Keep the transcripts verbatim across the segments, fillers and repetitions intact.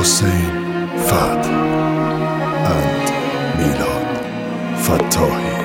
حسین فتح and میلاد فتاحی.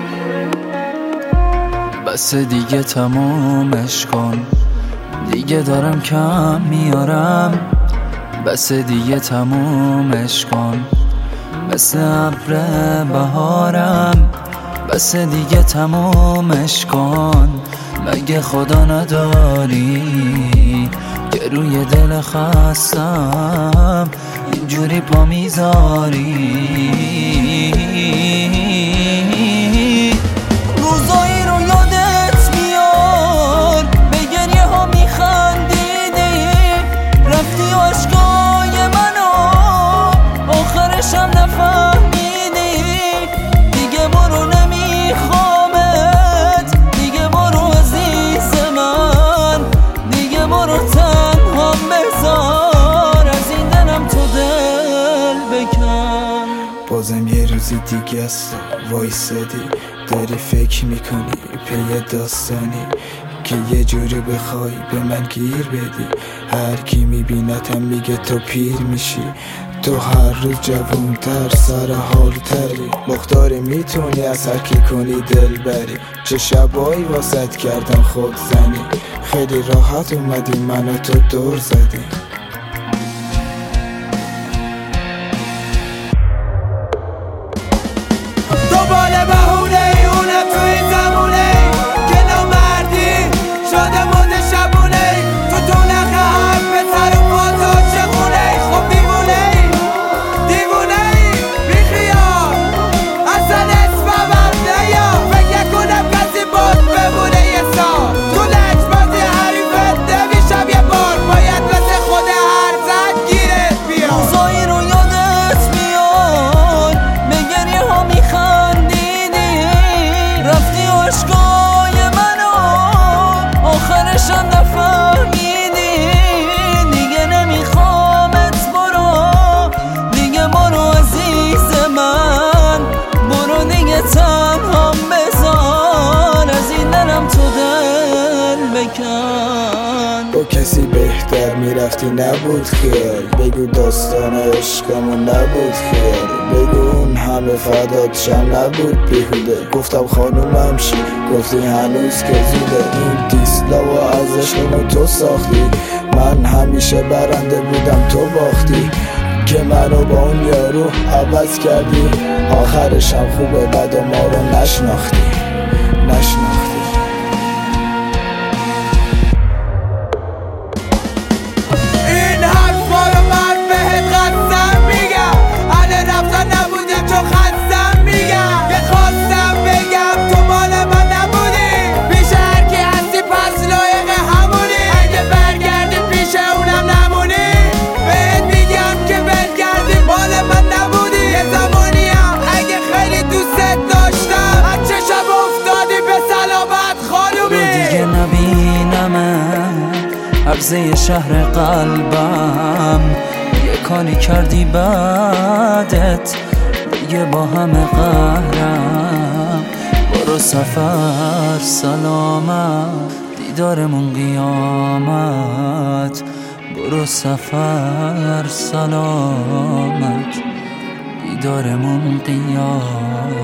بس دیگه تمومش کن، دیگه دارم کم میارم. بس دیگه تمومش کن، مثل ابر بهارم. بس دیگه تمومش کن، مگه خدا نداری که روی دل خستم اینجوری پا میذاری؟ روزایی رو یادت میاد به گریه ها میخندیدی، رفتی و عشقای منو آخرشم نفهمیدی. دیگه برو نمیخوامت، دیگه برو عزیز من، دیگه برو تنها بذار از این دلم تو دل بکن. بازم یه روزی دیگه است وایسادی، داری فکر میکنی پی داستانی که یه جوری بخوای به من گیر بدی. هر کی میبینتم میگه تو پیر میشی، تو هر روز جوونتر سر حال تری، مختاری میتونی از هر کی کنی دل بری. چه شبایی واسط کردم خود زنی، خیلی راحت اومدی منو تو دور زدی. دنبال بهونه ای اونه تو این زمونه که نامردی شده مده شبونه، تو تو نخه حرف به سر و پاتا چخونه. خب دیوونه ای دیوونه ای بی خیال اصلا اسمم نیا، فکر کنم کسی باز بمونه یه سال. تو لج بازی حریفت نمیشم یه بار، باید مثل خود هر زن گیرت بیاد. روزایی رو یادت میاد به گریه ها میخندیدی، رفتی و عشقای منو آخرشم نفهمیدی. دیگه نمیخوامت برو، دیگه برو عزیز من، برو دیگه تنها بذار از این دلم تو دل بکن. با کسی بهتر میرفتی نبود خیال، بگو داستان عشقمون نبود خیال، بگو اون همه فدات شم نبود بیهوده. گفتم خانومم شی، گفتی هنوز که زوده. این دیسلا و از عشقمون تو ساختی، من همیشه برنده بودم تو باختی، که منو با اون یارو عوض کردی. آخرشم خوبه بعد ما رو نشناختی نشناختی این حرفا رو من بهت قسم میگم، اهل رفتن نبوده تو خستم میگم، که خواستم بگم تو مال من نبودی. پیش هرکی هستی پس لایق همونی، اگه برگردی پیش اونم نمونی. بهت میگم که برگردی مال من نبودی. یه زمانیم اگه خیلی دوستت داشتم از چشم افتادی به سلامت خانومی. دیگه نبینمت عرضه شهر قلبم، یه کاری کردی بعدت دیگه با همه قهرم. برو سفر سلامت، دیدارمون قیامت. برو سفر سلامت، دیدارمون قیامت.